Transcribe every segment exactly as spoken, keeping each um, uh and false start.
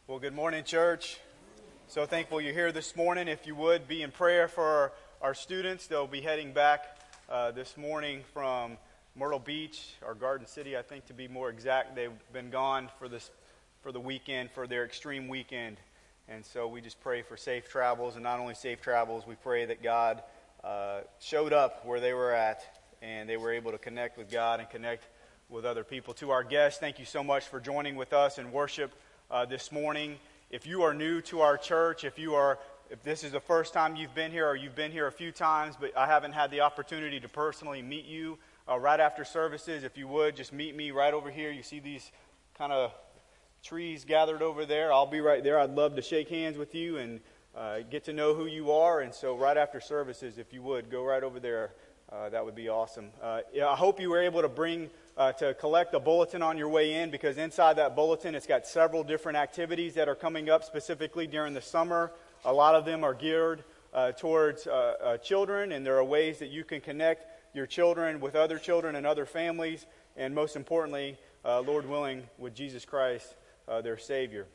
Well, good morning, church. So thankful you're here this morning. If you would, be in prayer for our, our students. They'll be heading back uh, this morning from Myrtle Beach, or Garden City, I think, to be more exact. They've been gone for this for the weekend, for their extreme weekend. And so we just pray for safe travels, and not only safe travels, we pray that God uh, showed up where they were at, and they were able to connect with God and connect with other people. To our guests, thank you so much for joining with us in worship uh, this morning. If you are new to our church, if you are, if this is the first time you've been here, or you've been here a few times, but I haven't had the opportunity to personally meet you uh, right after services, if you would, just meet me right over here. You see these kind of trees gathered over there. I'll be right there. I'd love to shake hands with you and uh, get to know who you are. And so right after services, if you would, go right over there. Uh, that would be awesome. Uh, yeah, I hope you were able to bring, uh, to collect a bulletin on your way in, because inside that bulletin, it's got several different activities that are coming up specifically during the summer. A lot of them are geared uh, towards uh, uh, children, and there are ways that you can connect your children with other children and other families, and most importantly, uh, Lord willing, with Jesus Christ, uh, their Savior.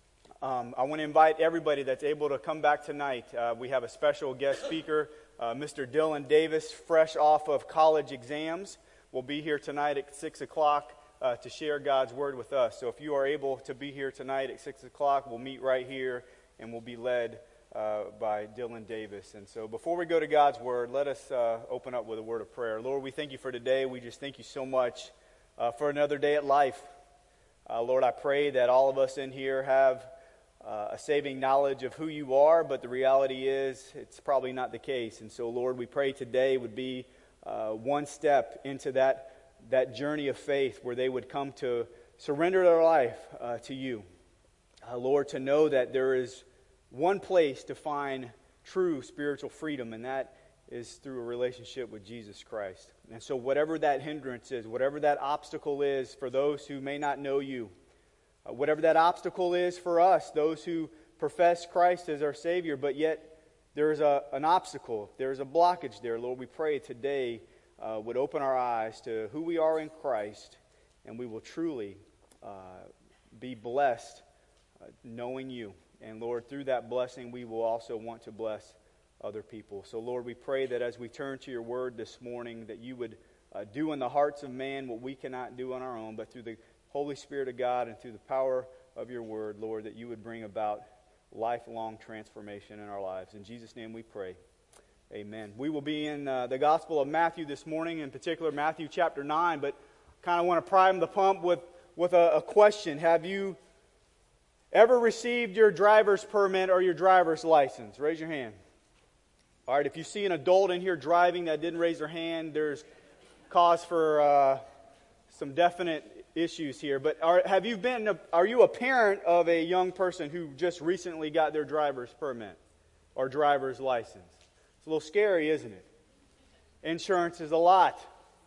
Um, I want to invite everybody that's able to come back tonight. Uh, we have a special guest speaker, uh, Mister Dylan Davis, fresh off of college exams, will be here tonight at six o'clock uh, to share God's Word with us. So if you are able to be here tonight at six o'clock, we'll meet right here, and we'll be led uh, by Dylan Davis. And so before we go to God's Word, let us uh, open up with a word of prayer. Lord, we thank you for today. We just thank you so much uh, for another day at life. Uh, Lord, I pray that all of us in here have uh, a saving knowledge of who you are, but the reality is it's probably not the case. And so, Lord, we pray today would be uh, one step into that, that journey of faith where they would come to surrender their life uh, to you. Uh, Lord, to know that there is one place to find true spiritual freedom, and that is through a relationship with Jesus Christ. And so whatever that hindrance is, whatever that obstacle is for those who may not know you, uh, whatever that obstacle is for us, those who profess Christ as our Savior, but yet there's a, an obstacle, there's a blockage there, Lord, we pray today uh, would open our eyes to who we are in Christ, and we will truly uh, be blessed uh, knowing you. And Lord, through that blessing, we will also want to bless other people. So Lord, we pray that as we turn to your word this morning, that you would uh, do in the hearts of man what we cannot do on our own, but through the Holy Spirit of God and through the power of your word, Lord, that you would bring about lifelong transformation in our lives. In Jesus' name we pray. Amen. We will be in uh, the Gospel of Matthew this morning, in particular Matthew chapter nine, but kind of want to prime the pump with, with a, a question. Have you ever received your driver's permit or your driver's license? Raise your hand. All right, if you see an adult in here driving that didn't raise their hand, there's cause for uh, some definite issues here. But are, have you been? A, are you a parent of a young person who just recently got their driver's permit or driver's license? It's a little scary, isn't it? Insurance is a lot.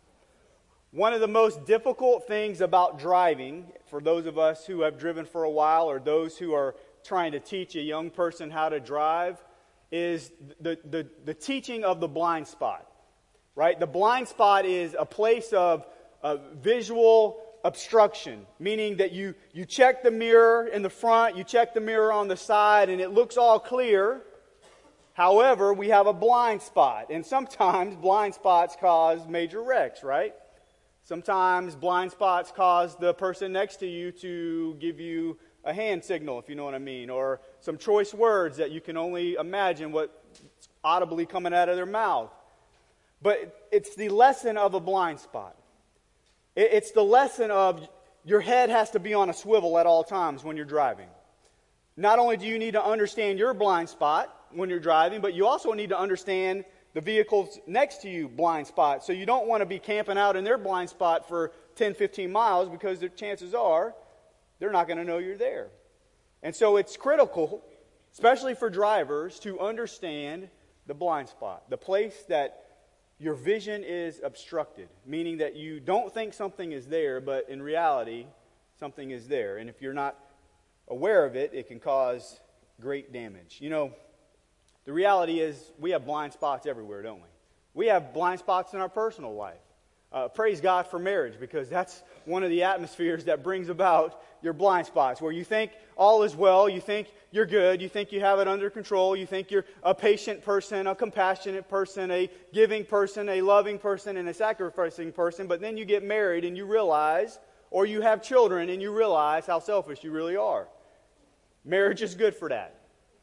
One of the most difficult things about driving, for those of us who have driven for a while or those who are trying to teach a young person how to drive, is the, the, the teaching of the blind spot, right? The blind spot is a place of, of visual obstruction, meaning that you, you check the mirror in the front, you check the mirror on the side, and it looks all clear. However, we have a blind spot, and sometimes blind spots cause major wrecks, right? Sometimes blind spots cause the person next to you to give you a hand signal, if you know what I mean, or some choice words that you can only imagine what's audibly coming out of their mouth. But it's the lesson of a blind spot. It's the lesson of your head has to be on a swivel at all times when you're driving. Not only do you need to understand your blind spot when you're driving, but you also need to understand the vehicles next to you blind spot. So you don't want to be camping out in their blind spot for ten, fifteen miles, because the chances are they're not going to know you're there. And so it's critical, especially for drivers, to understand the blind spot, the place that your vision is obstructed, meaning that you don't think something is there, but in reality, something is there. And if you're not aware of it, it can cause great damage. You know, the reality is we have blind spots everywhere, don't we? We have blind spots in our personal life. Uh, praise God for marriage, because that's one of the atmospheres that brings about your blind spots, where you think all is well, you think you're good, you think you have it under control, you think you're a patient person, a compassionate person, a giving person, a loving person, and a sacrificing person, but then you get married and you realize, or you have children and you realize how selfish you really are. Marriage is good for that.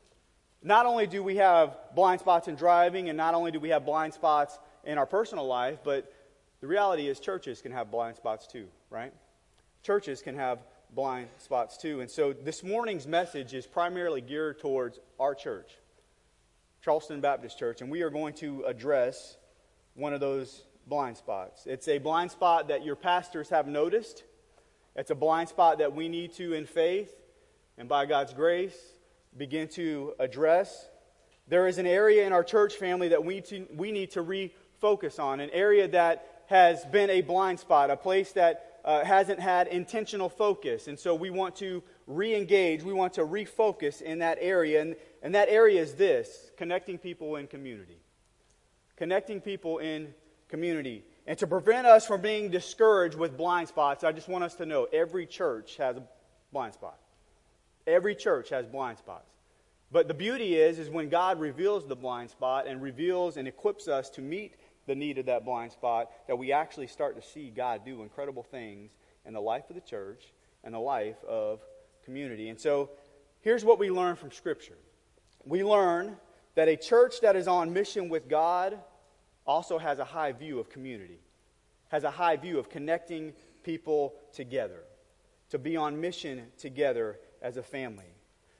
Not only do we have blind spots in driving, and not only do we have blind spots in our personal life, but the reality is churches can have blind spots too, right? Churches can have blind spots too. And so this morning's message is primarily geared towards our church, Charleston Baptist Church, and we are going to address one of those blind spots. It's a blind spot that your pastors have noticed. It's a blind spot that we need to, in faith and by God's grace, begin to address. There is an area in our church family that we, to, we need to refocus on, an area that has been a blind spot, a place that uh, hasn't had intentional focus. And so we want to re-engage, we want to refocus in that area. And, and that area is this: connecting people in community. Connecting people in community. And to prevent us from being discouraged with blind spots, I just want us to know every church has a blind spot. Every church has blind spots. But the beauty is, is when God reveals the blind spot and reveals and equips us to meet the need of that blind spot, that we actually start to see God do incredible things in the life of the church and the life of community. And so here's what we learn from Scripture. We learn that a church that is on mission with God also has a high view of community, has a high view of connecting people together, to be on mission together as a family.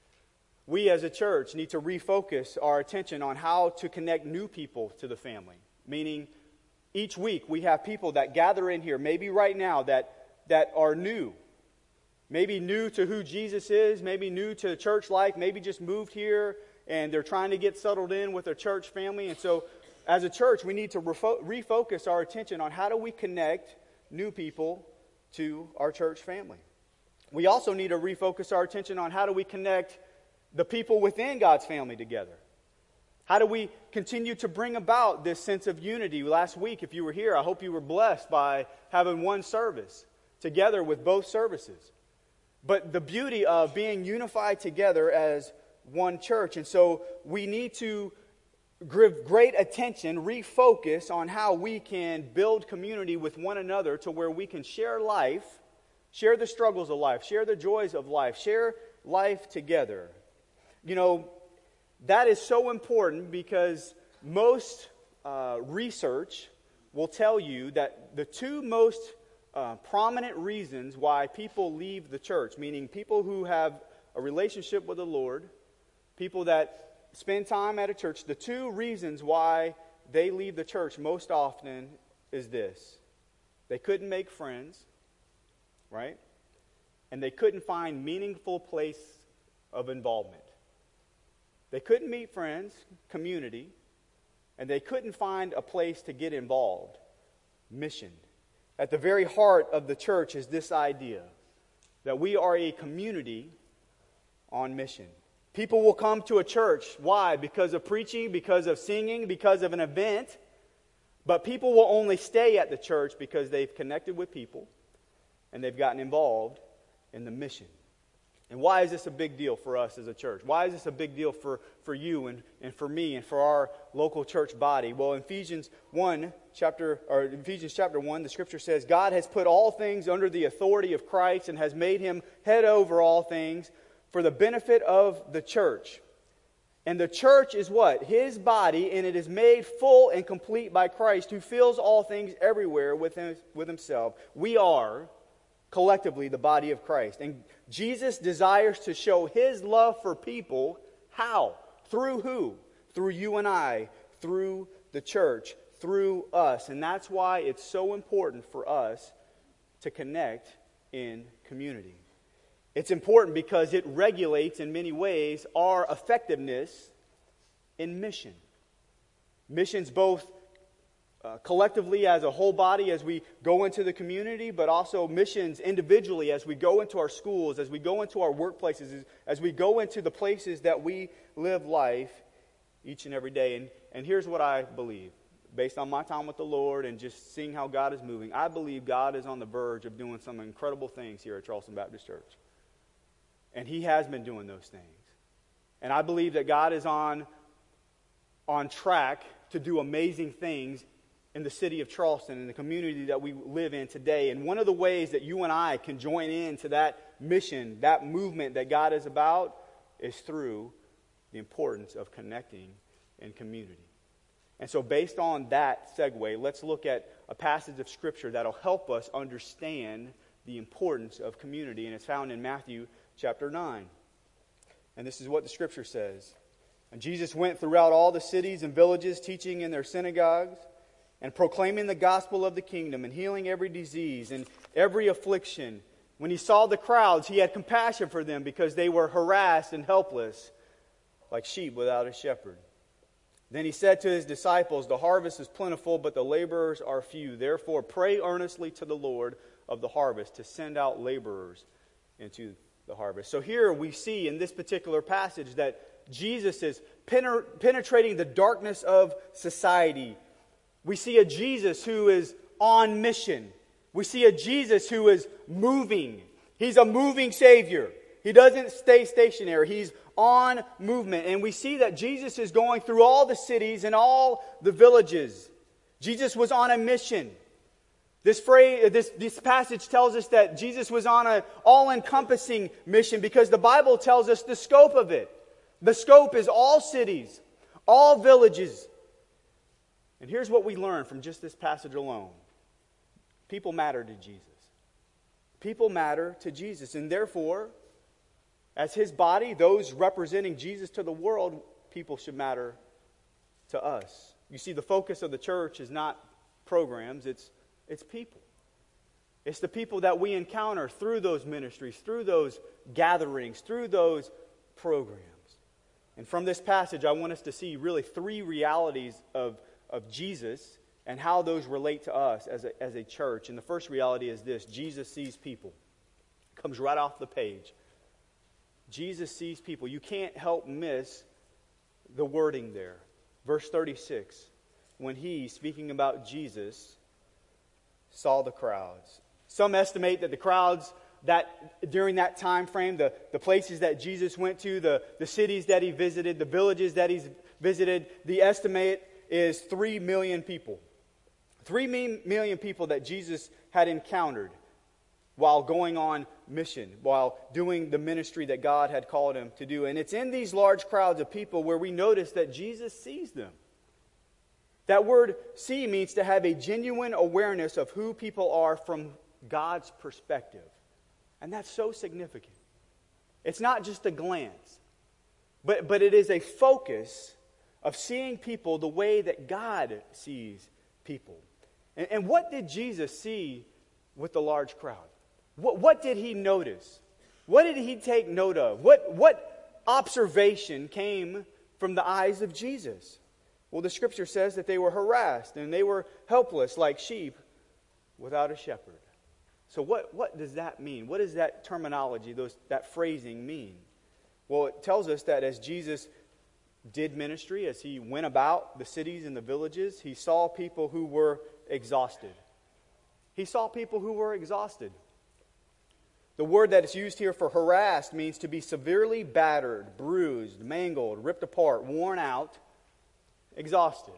We as a church need to refocus our attention on how to connect new people to the family. Meaning, each week we have people that gather in here, maybe right now, that, that are new. Maybe new to who Jesus is, maybe new to church life, maybe just moved here and they're trying to get settled in with their church family. And so, as a church, we need to refo- refocus our attention on how do we connect new people to our church family. We also need to refocus our attention on how do we connect the people within God's family together. How do we continue to bring about this sense of unity? Last week, if you were here, I hope you were blessed by having one service together with both services. But the beauty of being unified together as one church. And so we need to give great attention, refocus on how we can build community with one another to where we can share life, share the struggles of life, share the joys of life, share life together. You know, that is so important because most uh, research will tell you that the two most uh, prominent reasons why people leave the church, meaning people who have a relationship with the Lord, people that spend time at a church, the two reasons why they leave the church most often is this: they couldn't make friends, right? And they couldn't find meaningful place of involvement. They couldn't meet friends, community, and they couldn't find a place to get involved, mission. At the very heart of the church is this idea that we are a community on mission. People will come to a church. Why? Because of preaching, because of singing, because of an event. But people will only stay at the church because they've connected with people and they've gotten involved in the mission. And why is this a big deal for us as a church? Why is this a big deal for, for you and, and for me and for our local church body? Well, in Ephesians one, chapter or Ephesians chapter one, the Scripture says, God has put all things under the authority of Christ and has made him head over all things for the benefit of the church. And the church is what? His body, and it is made full and complete by Christ, who fills all things everywhere with him, with himself. We are collectively the body of Christ. And Jesus desires to show his love for people. How? Through who? Through you and I. Through the church. Through us. And that's why it's so important for us to connect in community. It's important because it regulates in many ways our effectiveness in mission. Missions both Uh, collectively as a whole body as we go into the community, but also missions individually as we go into our schools, as we go into our workplaces, as, as we go into the places that we live life each and every day. And, and here's what I believe. based on my time with the Lord and just seeing how God is moving, I believe God is on the verge of doing some incredible things here at Charleston Baptist Church. And He has been doing those things. And I believe that God is on, on track to do amazing things in the city of Charleston, in the community that we live in today. And one of the ways that you and I can join into that mission, that movement that God is about, is through the importance of connecting in community. And so based on that segue, let's look at a passage of Scripture that will help us understand the importance of community. And it's found in Matthew chapter nine. And this is what the Scripture says. And Jesus went throughout all the cities and villages, teaching in their synagogues, and proclaiming the gospel of the kingdom, and healing every disease and every affliction. When He saw the crowds, He had compassion for them, because they were harassed and helpless, like sheep without a shepherd. Then He said to His disciples, the harvest is plentiful, but the laborers are few. Therefore pray earnestly to the Lord of the harvest to send out laborers into the harvest. So here we see in this particular passage that Jesus is penetrating the darkness of society. We see a Jesus who is on mission. We see a Jesus who is moving. He's a moving Savior. He doesn't stay stationary. He's on movement. And we see that Jesus is going through all the cities and all the villages. Jesus was on a mission. This phrase, this, this passage tells us that Jesus was on an all-encompassing mission, because the Bible tells us the scope of it. The scope is all cities, all villages. And here's what we learn from just this passage alone. People matter to Jesus. People matter to Jesus. And therefore, as His body, those representing Jesus to the world, people should matter to us. You see, the focus of the church is not programs, it's, it's people. It's the people that we encounter through those ministries, through those gatherings, through those programs. And from this passage, I want us to see really three realities of of Jesus and how those relate to us as a, as a church. And the first reality is this: Jesus sees people. It comes right off the page. Jesus sees people. You can't help miss the wording there. Verse thirty-six, when He, speaking about Jesus, saw the crowds. Some estimate that the crowds that during that time frame, the, the places that Jesus went to, the, the cities that He visited, the villages that He's visited, the estimate is three million people. Three million people that Jesus had encountered while going on mission, while doing the ministry that God had called Him to do. And it's in these large crowds of people where we notice that Jesus sees them. That word see means to have a genuine awareness of who people are from God's perspective. And that's so significant. It's not just a glance, but, but it is a focus of seeing people the way that God sees people. And, and what did Jesus see with the large crowd? What, what did He notice? What did He take note of? What, what observation came from the eyes of Jesus? Well, the Scripture says that they were harassed and they were helpless like sheep without a shepherd. So what, what does that mean? What does that terminology, those, that phrasing mean? Well, it tells us that as Jesus did ministry, as He went about the cities and the villages, He saw people who were exhausted. He saw people who were exhausted. The word that is used here for harassed means to be severely battered, bruised, mangled, ripped apart, worn out, exhausted.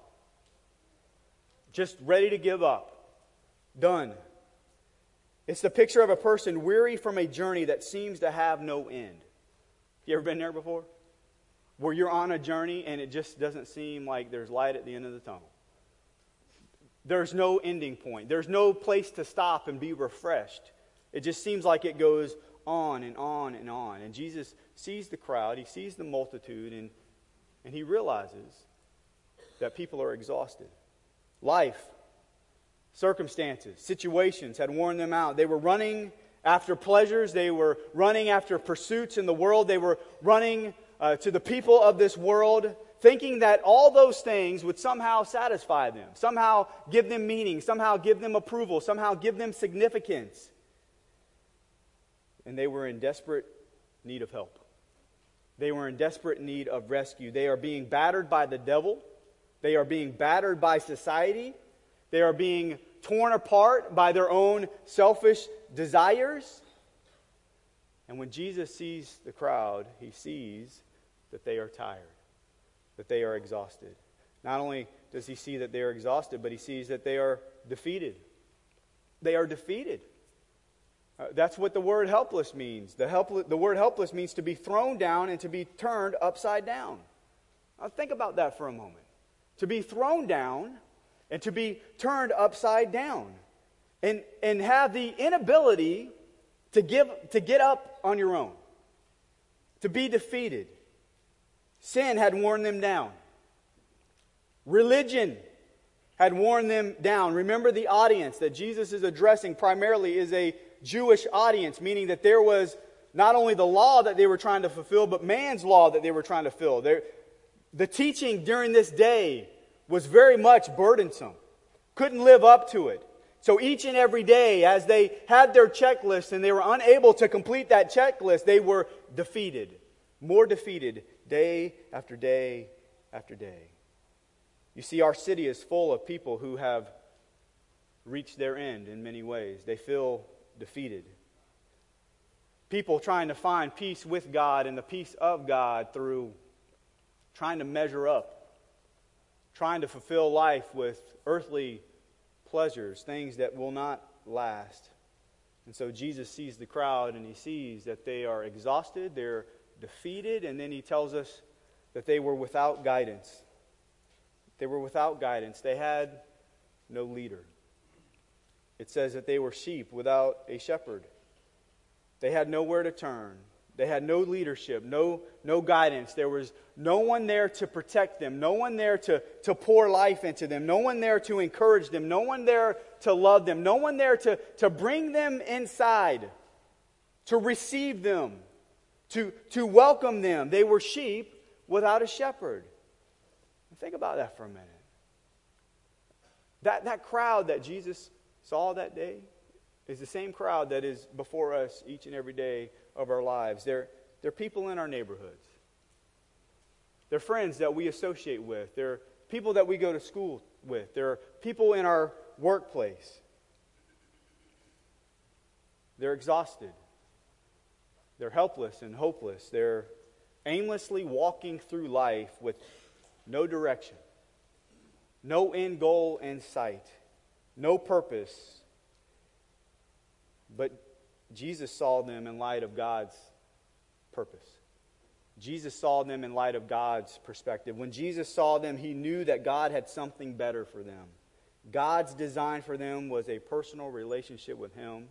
Just ready to give up. Done. It's the picture of a person weary from a journey that seems to have no end. You ever been there before? Where you're on a journey and it just doesn't seem like there's light at the end of the tunnel. There's no ending point. There's no place to stop and be refreshed. It just seems like it goes on and on and on. And Jesus sees the crowd, He sees the multitude, and, and He realizes that people are exhausted. Life, circumstances, situations had worn them out. They were running after pleasures. They were running after pursuits in the world. They were running Uh, to the people of this world, thinking that all those things would somehow satisfy them, somehow give them meaning, somehow give them approval, somehow give them significance. And they were in desperate need of help. They were in desperate need of rescue. They are being battered by the devil. They are being battered by society. They are being torn apart by their own selfish desires. And when Jesus sees the crowd, he sees that they are tired, that they are exhausted. Not only does he see that they are exhausted, but he sees that they are defeated. They are defeated. Uh, that's what the word helpless means. The, help, the word helpless means to be thrown down and to be turned upside down. Now think about that for a moment. To be thrown down and to be turned upside down. And, and have the inability to, give, to get up on your own. To be defeated. Sin had worn them down. Religion had worn them down. Remember, the audience that Jesus is addressing primarily is a Jewish audience, meaning that there was not only the law that they were trying to fulfill, but man's law that they were trying to fulfill. There, the teaching during this day was very much burdensome. Couldn't live up to it. So each and every day, as they had their checklist and they were unable to complete that checklist, they were defeated. More defeated day after day after day. You see, our city is full of people who have reached their end in many ways. They feel defeated. People trying to find peace with God and the peace of God through trying to measure up, trying to fulfill life with earthly pleasures, things that will not last. And so Jesus sees the crowd and he sees that they are exhausted, they're defeated, and then he tells us that they were without guidance. They were without guidance. They had no leader. It says that they were sheep without a shepherd. They had nowhere to turn. They had no leadership, no, no guidance. There was no one there to protect them, no one there to, to pour life into them, no one there to encourage them, no one there to love them, no one there to, to bring them inside, to receive them, to, to welcome them. They were sheep without a shepherd. Think about that for a minute. That, that crowd that Jesus saw that day is the same crowd that is before us each and every day of our lives. They're, they're people in our neighborhoods. They're friends that we associate with. They're people that we go to school with. They're people in our workplace. They're exhausted. They're helpless and hopeless. They're aimlessly walking through life with no direction, no end goal in sight, no purpose. But Jesus saw them in light of God's purpose. Jesus saw them in light of God's perspective. When Jesus saw them, he knew that God had something better for them. God's design for them was a personal relationship with him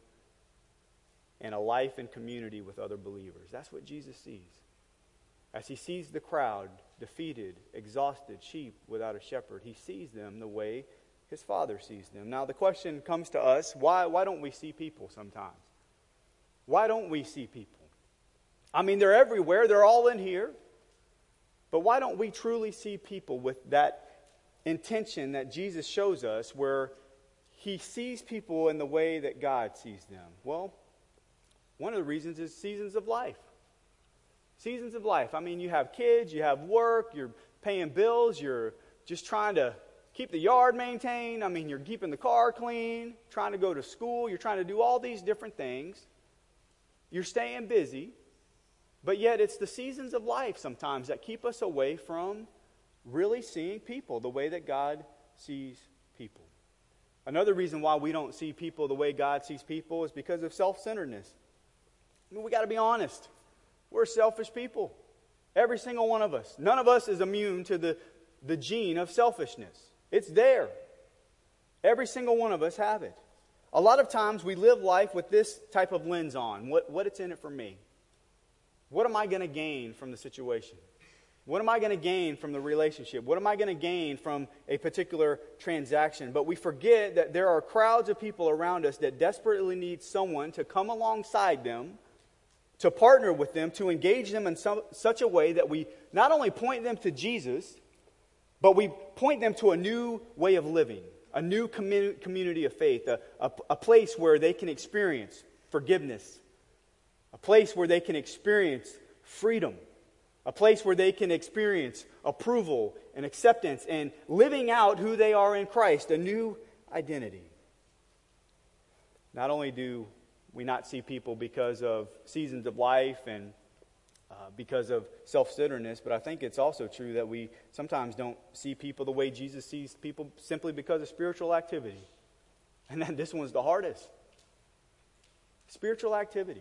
and a life and community with other believers. That's what Jesus sees. As he sees the crowd, defeated, exhausted, sheep without a shepherd, he sees them the way his Father sees them. Now the question comes to us, why, why don't we see people sometimes? Why don't we see people? I mean, they're everywhere. They're all in here. But why don't we truly see people with that intention that Jesus shows us, where he sees people in the way that God sees them? Well, one of the reasons is seasons of life. Seasons of life. I mean, you have kids, you have work, you're paying bills, you're just trying to keep the yard maintained. I mean, you're keeping the car clean, trying to go to school, you're trying to do all these different things. You're staying busy, but yet it's the seasons of life sometimes that keep us away from really seeing people the way that God sees people. Another reason why we don't see people the way God sees people is because of self-centeredness. I mean, we got to be honest. We're selfish people. Every single one of us. None of us is immune to the, the gene of selfishness. It's there. Every single one of us have it. A lot of times we live life with this type of lens on. What, what it's in it for me. What am I going to gain from the situation? What am I going to gain from the relationship? What am I going to gain from a particular transaction? But we forget that there are crowds of people around us that desperately need someone to come alongside them, to partner with them, to engage them in some, such a way that we not only point them to Jesus, but we point them to a new way of living, a new commu- community of faith, a, a, a place where they can experience forgiveness, a place where they can experience freedom, A place where they can experience approval and acceptance and living out who they are in Christ, a new identity. Not only do we not see people because of seasons of life and uh, because of self-centeredness, but I think it's also true that we sometimes don't see people the way Jesus sees people simply because of spiritual activity. And then this one's the hardest. Spiritual activity.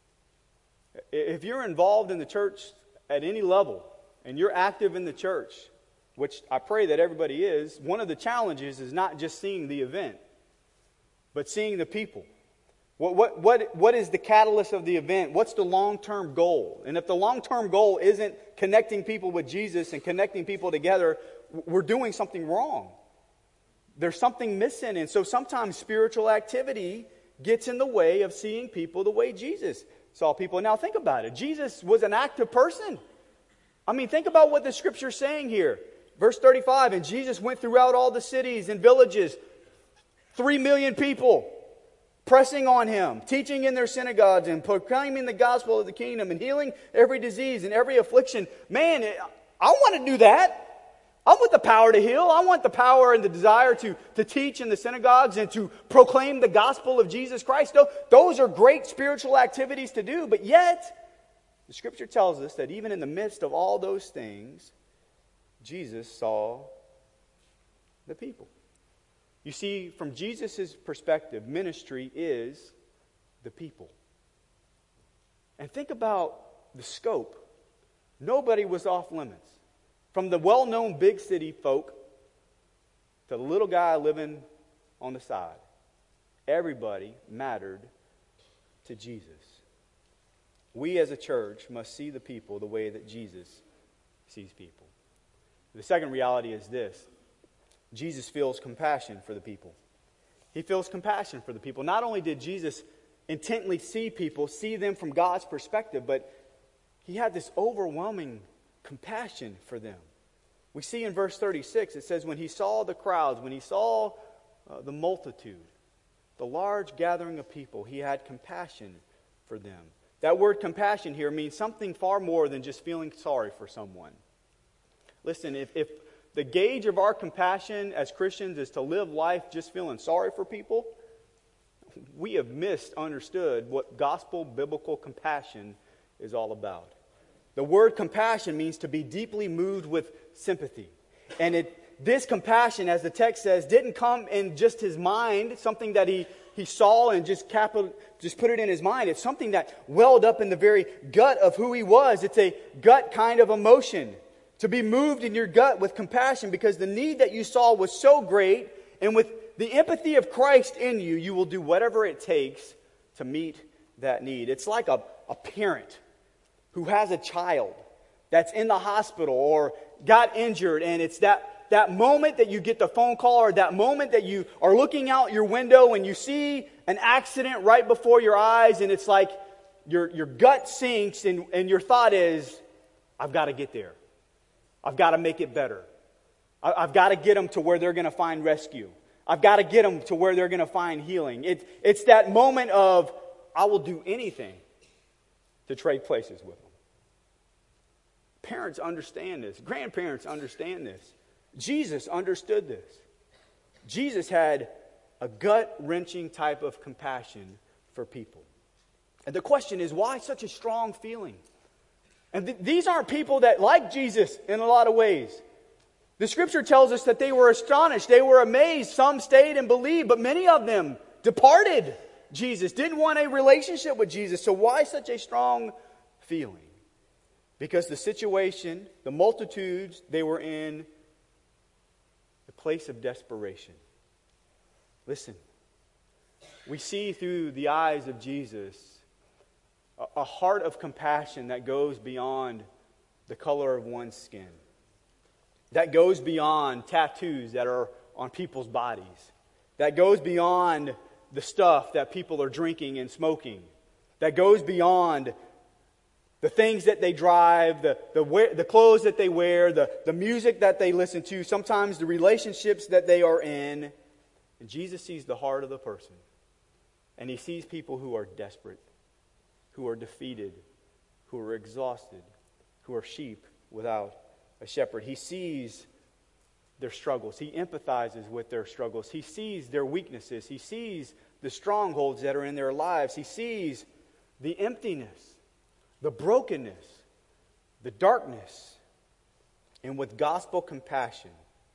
If you're involved in the church at any level, and you're active in the church, which I pray that everybody is, one of the challenges is not just seeing the event, but seeing the people. What, what, what, what is the catalyst of the event? What's the long-term goal? And if the long-term goal isn't connecting people with Jesus and connecting people together, we're doing something wrong. There's something missing. And so sometimes spiritual activity gets in the way of seeing people the way Jesus saw people. Now think about it. Jesus was an active person. I mean, think about what the Scripture's saying here. Verse thirty-five, and Jesus went throughout all the cities and villages, three million people pressing on him, teaching in their synagogues and proclaiming the gospel of the kingdom and healing every disease and every affliction. Man, I want to do that. I want the power to heal. I want the power and the desire to, to teach in the synagogues and to proclaim the gospel of Jesus Christ. Those are great spiritual activities to do, but yet the Scripture tells us that even in the midst of all those things, Jesus saw the people. You see, from Jesus' perspective, ministry is the people. And think about the scope. Nobody was off limits. From the well-known big city folk to the little guy living on the side. Everybody mattered to Jesus. We as a church must see the people the way that Jesus sees people. The second reality is this. Jesus feels compassion for the people. He feels compassion for the people. Not only did Jesus intently see people, see them from God's perspective, but he had this overwhelming compassion for them. We see in verse thirty-six, it says, when he saw the crowds, when he saw uh, the multitude, the large gathering of people, he had compassion for them. That word compassion here means something far more than just feeling sorry for someone. Listen, if, if the gauge of our compassion as Christians is to live life just feeling sorry for people, we have misunderstood what gospel biblical compassion is all about. The word compassion means to be deeply moved with sympathy. And it, this compassion, as the text says, didn't come in just his mind, something that he, he saw and just, capital, just put it in his mind. It's something that welled up in the very gut of who he was. It's a gut kind of emotion. To be moved in your gut with compassion because the need that you saw was so great, and with the empathy of Christ in you, you will do whatever it takes to meet that need. It's like a, a parent who has a child that's in the hospital or got injured, and it's that, that moment that you get the phone call, or that moment that you are looking out your window and you see an accident right before your eyes, and it's like your, your gut sinks and, and your thought is, I've got to get there. I've got to make it better. I've got to get them to where they're going to find rescue. I've got to get them to where they're going to find healing. It, it's that moment of, I will do anything to trade places with them. Parents understand this. Grandparents understand this. Jesus understood this. Jesus had a gut-wrenching type of compassion for people. And the question is, why such a strong feeling? And th- these aren't people that like Jesus in a lot of ways. The Scripture tells us that they were astonished, they were amazed, some stayed and believed, but many of them departed Jesus, didn't want a relationship with Jesus. So why such a strong feeling? Because the situation, the multitudes, they were in a place of desperation. Listen, we see through the eyes of Jesus a heart of compassion that goes beyond the color of one's skin. That goes beyond tattoos that are on people's bodies. That goes beyond the stuff that people are drinking and smoking. That goes beyond the things that they drive, the, the, wear, the clothes that they wear, the, the music that they listen to, sometimes the relationships that they are in. And Jesus sees the heart of the person. And he sees people who are desperate, who are defeated, who are exhausted, who are sheep without a shepherd. He sees their struggles. He empathizes with their struggles. He sees their weaknesses. He sees the strongholds that are in their lives. He sees the emptiness, the brokenness, the darkness. And with gospel compassion,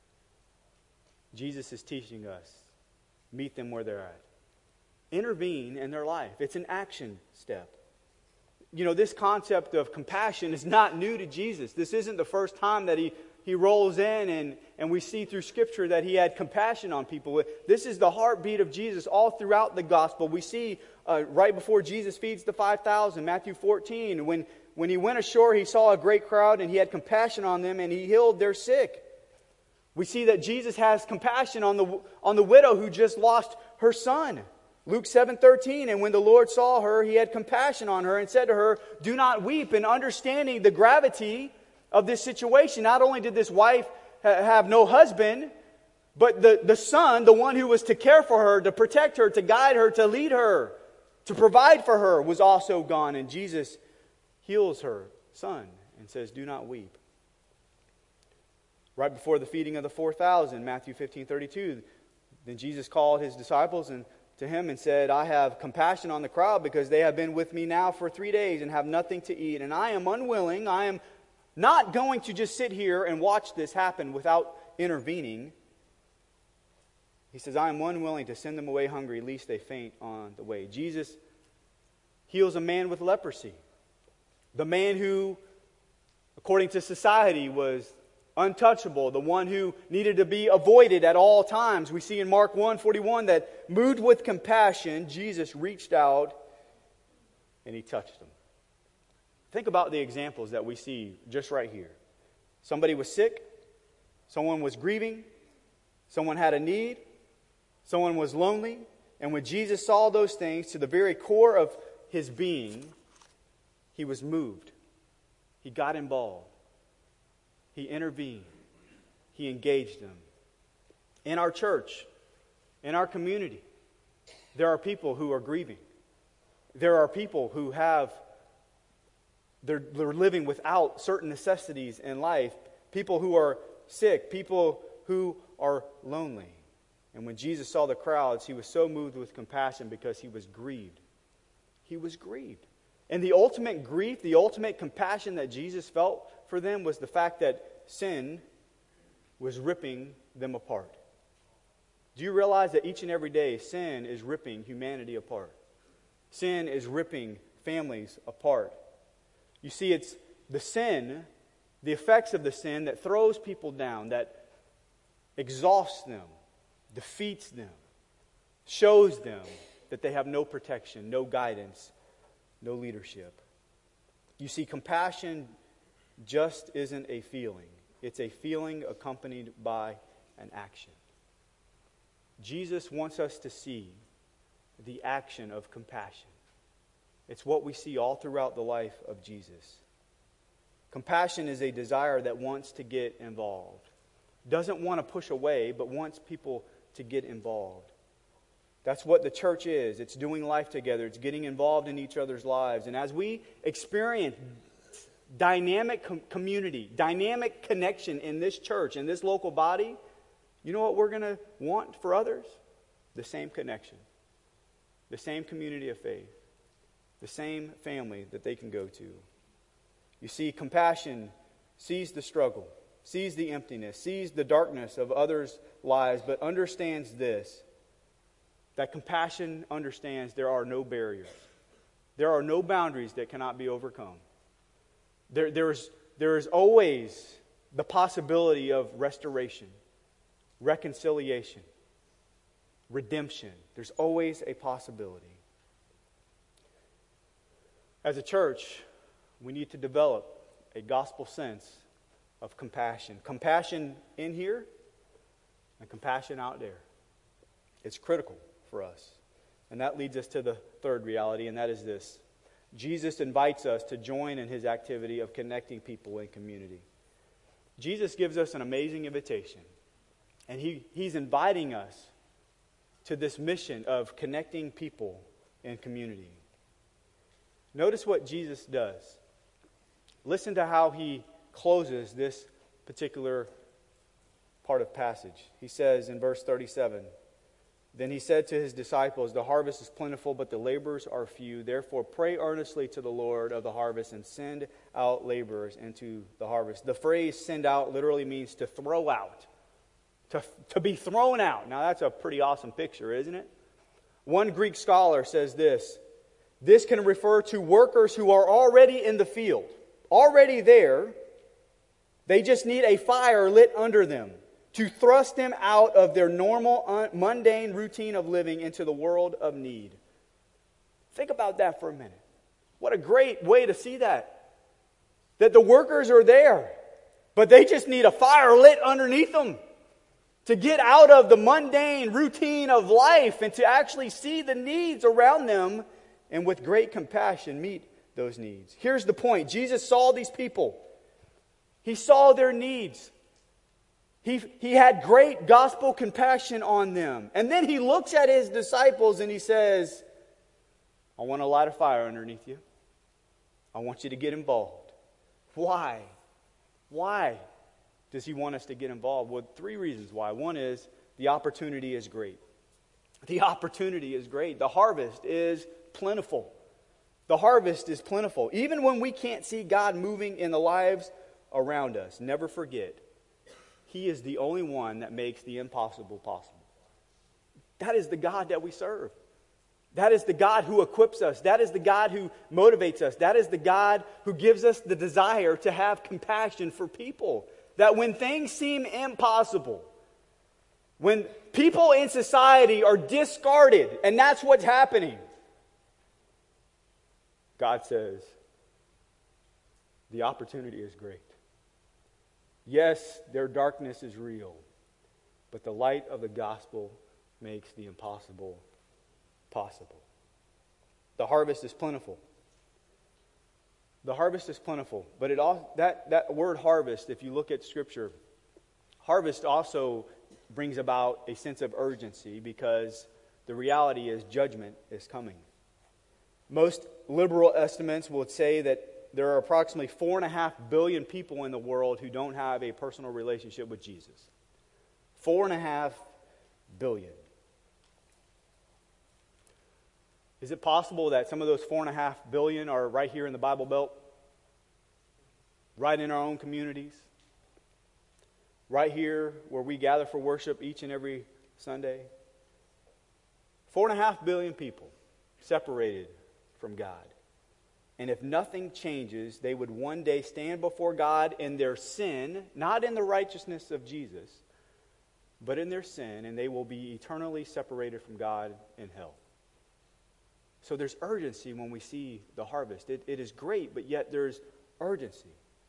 Jesus is teaching us, meet them where they're at. Intervene in their life. It's an action step. You know, this concept of compassion is not new to Jesus. This isn't the first time that he, he rolls in and, and we see through Scripture that he had compassion on people. This is the heartbeat of Jesus all throughout the gospel. We see uh, right before Jesus feeds the five thousand, Matthew fourteen, when, when he went ashore, he saw a great crowd and he had compassion on them and he healed their sick. We see that Jesus has compassion on the, on the widow who just lost her son. Luke seven thirteen, and when the Lord saw her, he had compassion on her and said to her, do not weep. And understanding the gravity of this situation, not only did this wife ha- have no husband, but the, the son, the one who was to care for her, to protect her, to guide her, to lead her, to provide for her, was also gone. And Jesus heals her son and says, do not weep. Right before the feeding of the four thousand, Matthew fifteen thirty-two, then Jesus called his disciples and to him and said, I have compassion on the crowd because they have been with me now for three days and have nothing to eat. And I am unwilling, I am not going to just sit here and watch this happen without intervening. He says, I am unwilling to send them away hungry, lest they faint on the way. Jesus heals a man with leprosy. The man who, according to society, was untouchable, the one who needed to be avoided at all times. We see in Mark one forty-one that moved with compassion, Jesus reached out and he touched him. Think about the examples that we see just right here. Somebody was sick, someone was grieving, someone had a need, someone was lonely, and when Jesus saw those things to the very core of his being, he was moved. He got involved. He intervened. He engaged them. In our church, in our community, there are people who are grieving. There are people who have, they're, they're living without certain necessities in life. People who are sick. People who are lonely. And when Jesus saw the crowds, he was so moved with compassion because he was grieved. He was grieved. And the ultimate grief, the ultimate compassion that Jesus felt for them was the fact that sin was ripping them apart. Do you realize that each and every day sin is ripping humanity apart? Sin is ripping families apart. You see, it's the sin, the effects of the sin that throws people down, that exhausts them, defeats them, shows them that they have no protection, no guidance, no leadership. You see, compassion just isn't a feeling. It's a feeling accompanied by an action. Jesus wants us to see the action of compassion. It's what we see all throughout the life of Jesus. Compassion is a desire that wants to get involved. Doesn't want to push away, but wants people to get involved. That's what the church is. It's doing life together. It's getting involved in each other's lives. And as we experience dynamic com- community, dynamic connection in this church, in this local body, you know what we're going to want for others? The same connection. The same community of faith. The same family that they can go to. You see, compassion sees the struggle, sees the emptiness, sees the darkness of others' lives, but understands this, that compassion understands there are no barriers. There are no boundaries that cannot be overcome. There, there's, there is always the possibility of restoration, reconciliation, redemption. There's always a possibility. As a church, we need to develop a gospel sense of compassion. Compassion in here and compassion out there. It's critical for us. And that leads us to the third reality, and that is this. Jesus invites us to join in his activity of connecting people in community. Jesus gives us an amazing invitation. And he, he's inviting us to this mission of connecting people in community. Notice what Jesus does. Listen to how he closes this particular part of passage. He says in verse thirty-seven, "Then he said to his disciples, 'The harvest is plentiful, but the laborers are few. Therefore pray earnestly to the Lord of the harvest and send out laborers into the harvest.'" The phrase "send out" literally means to throw out, to, to be thrown out. Now that's a pretty awesome picture, isn't it? One Greek scholar says this: "This can refer to workers who are already in the field, already there. They just need a fire lit under them to thrust them out of their normal, mundane routine of living into the world of need." Think about that for a minute. What a great way to see that. That the workers are there, but they just need a fire lit underneath them to get out of the mundane routine of life and to actually see the needs around them and with great compassion meet those needs. Here's the point. Jesus saw these people. He saw their needs. He, he had great gospel compassion on them. And then he looks at his disciples and he says, "I want to light a fire underneath you. I want you to get involved." Why? Why does he want us to get involved? Well, three reasons why. One is the opportunity is great. The opportunity is great. The harvest is plentiful. The harvest is plentiful. Even when we can't see God moving in the lives around us, never forget, He is the only one that makes the impossible possible. That is the God that we serve. That is the God who equips us. That is the God who motivates us. That is the God who gives us the desire to have compassion for people. That when things seem impossible, when people in society are discarded, and that's what's happening, God says, the opportunity is great. Yes, their darkness is real, but the light of the gospel makes the impossible possible. The harvest is plentiful. The harvest is plentiful, but it all that, that word harvest, if you look at Scripture, harvest also brings about a sense of urgency because the reality is judgment is coming. Most liberal estimates will say that there are approximately four and a half billion people in the world who don't have a personal relationship with Jesus. Four and a half billion. Is it possible that some of those four and a half billion are right here in the Bible Belt? Right in our own communities? Right here where we gather for worship each and every Sunday? Four and a half billion people separated from God. And if nothing changes, they would one day stand before God in their sin, not in the righteousness of Jesus, but in their sin, and they will be eternally separated from God in hell. So there's urgency when we see the harvest. It, it is great, but yet there's urgency.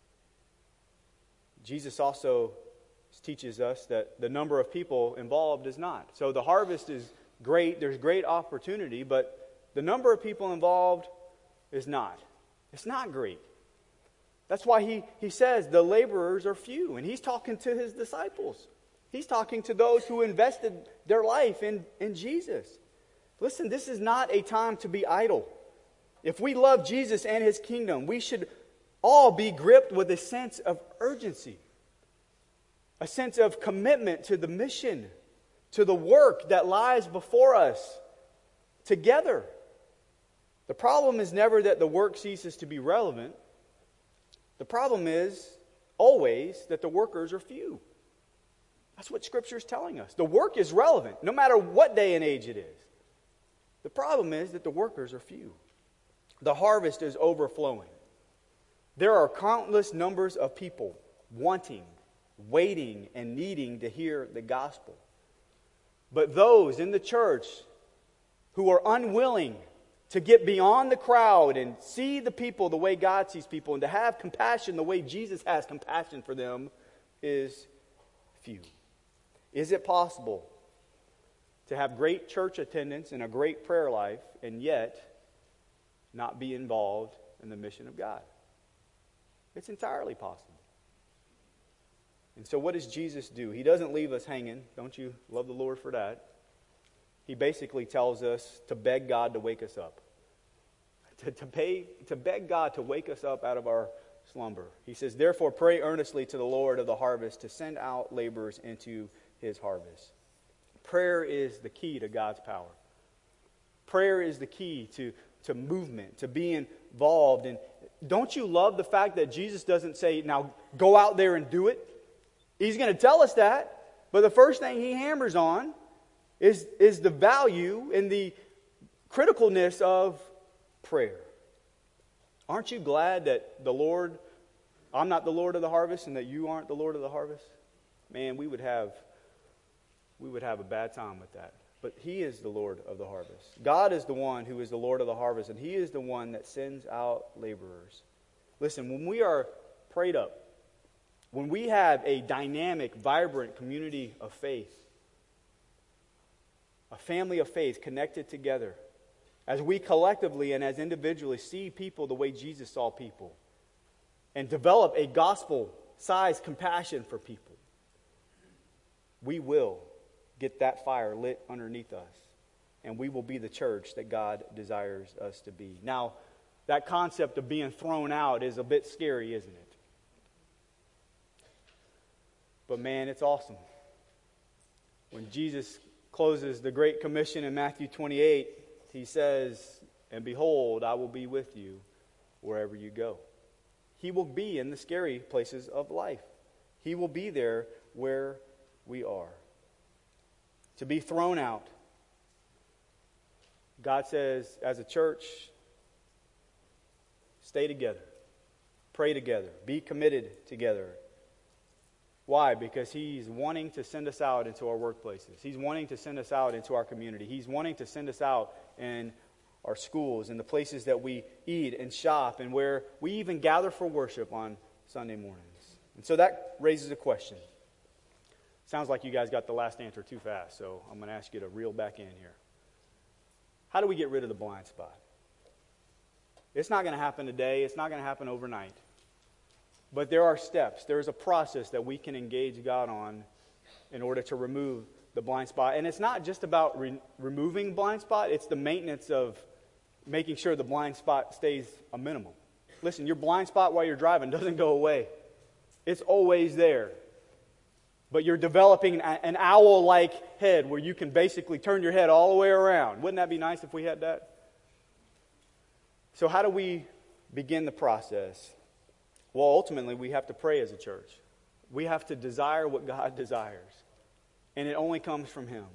Jesus also teaches us that the number of people involved is not. So the harvest is great, there's great opportunity, but the number of people involved is not. It's not great. That's why he, he says the laborers are few. And he's talking to his disciples. He's talking to those who invested their life in, in Jesus. Listen, this is not a time to be idle. If we love Jesus and His kingdom, we should all be gripped with a sense of urgency. A sense of commitment to the mission, to the work that lies before us together. The problem is never that the work ceases to be relevant. The problem is always that the workers are few. That's what Scripture is telling us. The work is relevant, no matter what day and age it is. The problem is that the workers are few. The harvest is overflowing. There are countless numbers of people wanting, waiting, and needing to hear the gospel. But those in the church who are unwilling to get beyond the crowd and see the people the way God sees people and to have compassion the way Jesus has compassion for them is few. Is it possible to have great church attendance and a great prayer life and yet not be involved in the mission of God? It's entirely possible. And so what does Jesus do? He doesn't leave us hanging. Don't you love the Lord for that? He basically tells us to beg God to wake us up. To, to, pay, to beg God to wake us up out of our slumber. He says, therefore pray earnestly to the Lord of the harvest to send out laborers into his harvest. Prayer is the key to God's power. Prayer is the key to, to movement, to being involved. And don't you love the fact that Jesus doesn't say, now go out there and do it? He's going to tell us that. But the first thing he hammers on is, is the value and the criticalness of prayer. Aren't you glad that the Lord, I'm not the Lord of the harvest and that you aren't the Lord of the harvest? Man, we would have, we would have a bad time with that. But he is the Lord of the harvest. God is the one who is the Lord of the harvest, and he is the one that sends out laborers. Listen, when we are prayed up, when we have a dynamic, vibrant community of faith, a family of faith connected together, as we collectively and as individually see people the way Jesus saw people and develop a gospel-sized compassion for people, we will get that fire lit underneath us, and we will be the church that God desires us to be. Now, that concept of being thrown out is a bit scary, isn't it? But man, it's awesome. When Jesus closes the Great Commission in Matthew twenty-eight, he says, and behold, I will be with you wherever you go. He will be in the scary places of life. He will be there where we are. To be thrown out. God says, as a church, stay together. Pray together. Be committed together. Why? Because he's wanting to send us out into our workplaces. He's wanting to send us out into our community. He's wanting to send us out in our schools, in the places that we eat and shop, and where we even gather for worship on Sunday mornings. And so that raises a question. Sounds like you guys got the last answer too fast, so I'm going to ask you to reel back in here. How do we get rid of the blind spot? It's not going to happen today. It's not going to happen overnight. But there are steps. There is a process that we can engage God on in order to remove the blind spot. And it's not just about re- removing blind spot. It's the maintenance of making sure the blind spot stays a minimum. Listen, your blind spot while you're driving doesn't go away. It's always there. But you're developing an owl-like head where you can basically turn your head all the way around. Wouldn't that be nice if we had that? So how do we begin the process? Well, ultimately, we have to pray as a church. We have to desire what God desires. And it only comes from him.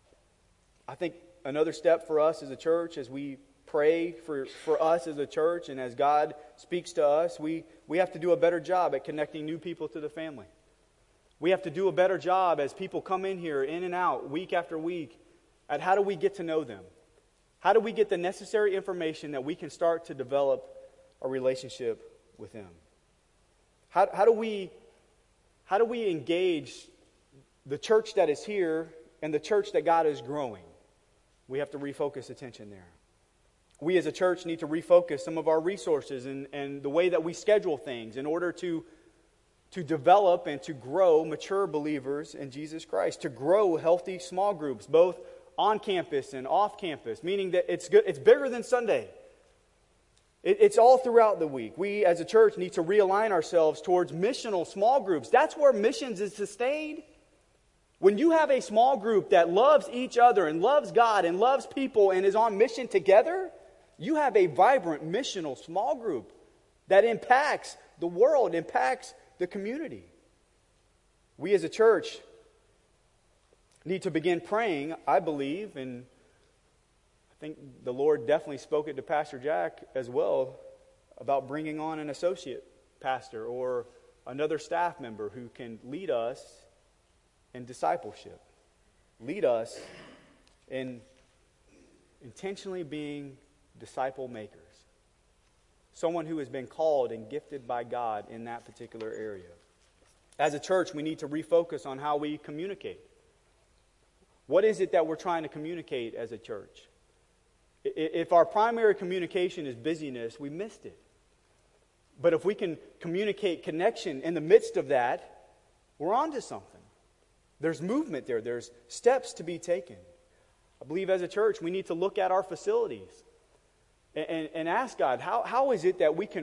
I think another step for us as a church, as we pray for, for us as a church and as God speaks to us, we, we have to do a better job at connecting new people to the family. We have to do a better job as people come in here, in and out, week after week, at how do we get to know them? How do we get the necessary information that we can start to develop a relationship with them? How, how do we, how do we engage the church that is here and the church that God is growing? We have to refocus attention there. We as a church need to refocus some of our resources and, and the way that we schedule things in order to, to develop and to grow mature believers in Jesus Christ, to grow healthy small groups, both on campus and off campus, meaning that it's good, it's bigger than Sunday. It's all throughout the week. We as a church need to realign ourselves towards missional small groups. That's where missions is sustained. When you have a small group that loves each other and loves God and loves people and is on mission together, you have a vibrant missional small group that impacts the world, impacts the community. We as a church need to begin praying, I believe, and I think the Lord definitely spoke it to Pastor Jack as well about bringing on an associate pastor or another staff member who can lead us in discipleship. Lead us in intentionally being disciple makers. Someone who has been called and gifted by God in that particular area. As a church, we need to refocus on how we communicate. What is it that we're trying to communicate as a church? If our primary communication is busyness, we missed it. But if we can communicate connection in the midst of that, we're on to something. There's movement there. There's steps to be taken. I believe as a church, we need to look at our facilities and, and, and ask God, how, how is it that we can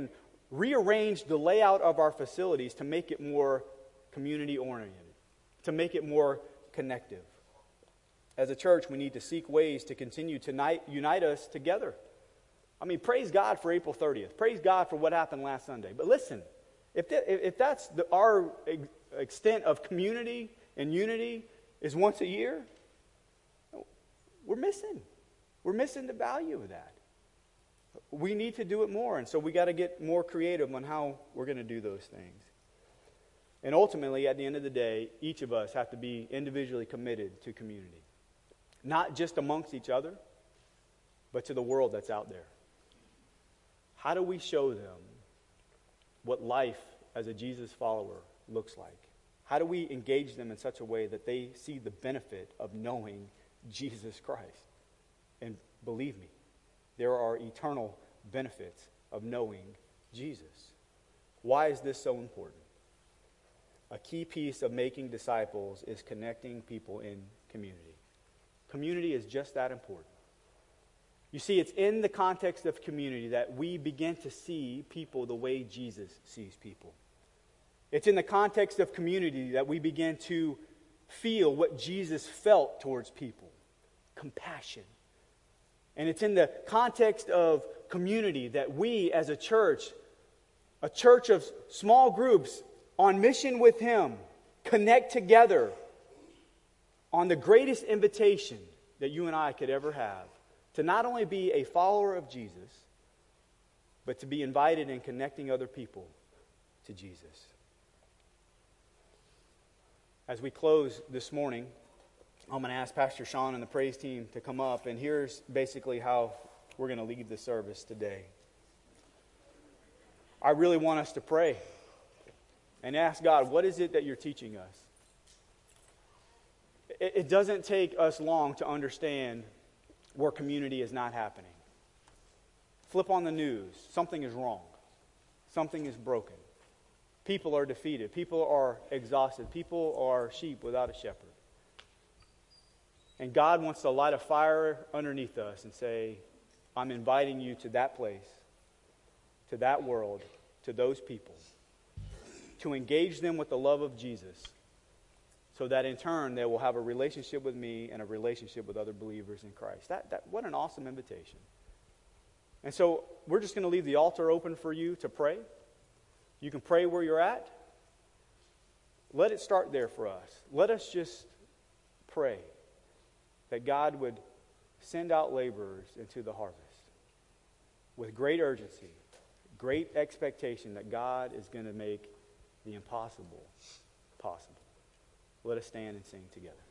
rearranged the layout of our facilities to make it more community-oriented, to make it more connective. As a church, we need to seek ways to continue to unite, unite us together. I mean, praise God for April thirtieth. Praise God for what happened last Sunday. But listen, if, that, if that's the, our ex- extent of community and unity is once a year, we're missing. We're missing the value of that. We need to do it more, and so we got to get more creative on how we're going to do those things. And ultimately, at the end of the day, each of us have to be individually committed to community. Not just amongst each other, but to the world that's out there. How do we show them what life as a Jesus follower looks like? How do we engage them in such a way that they see the benefit of knowing Jesus Christ? And believe me, there are eternal benefits of knowing Jesus. Why is this so important? A key piece of making disciples is connecting people in community. Community is just that important. You see, it's in the context of community that we begin to see people the way Jesus sees people. It's in the context of community that we begin to feel what Jesus felt towards people. Compassion. And it's in the context of community that we as a church, a church of small groups on mission with Him, connect together on the greatest invitation that you and I could ever have, to not only be a follower of Jesus, but to be invited in connecting other people to Jesus. As we close this morning, I'm going to ask Pastor Sean and the praise team to come up, and here's basically how we're going to leave the service today. I really want us to pray and ask God, what is it that you're teaching us? It, it doesn't take us long to understand where community is not happening. Flip on the news. Something is wrong. Something is broken. People are defeated. People are exhausted. People are sheep without a shepherd. And God wants to light a fire underneath us and say, I'm inviting you to that place, to that world, to those people, to engage them with the love of Jesus, so that in turn they will have a relationship with me and a relationship with other believers in Christ. That, that, what an awesome invitation. And so we're just going to leave the altar open for you to pray. You can pray where you're at. Let it start there for us. Let us just pray that God would send out laborers into the harvest with great urgency, great expectation that God is going to make the impossible possible. Let us stand and sing together.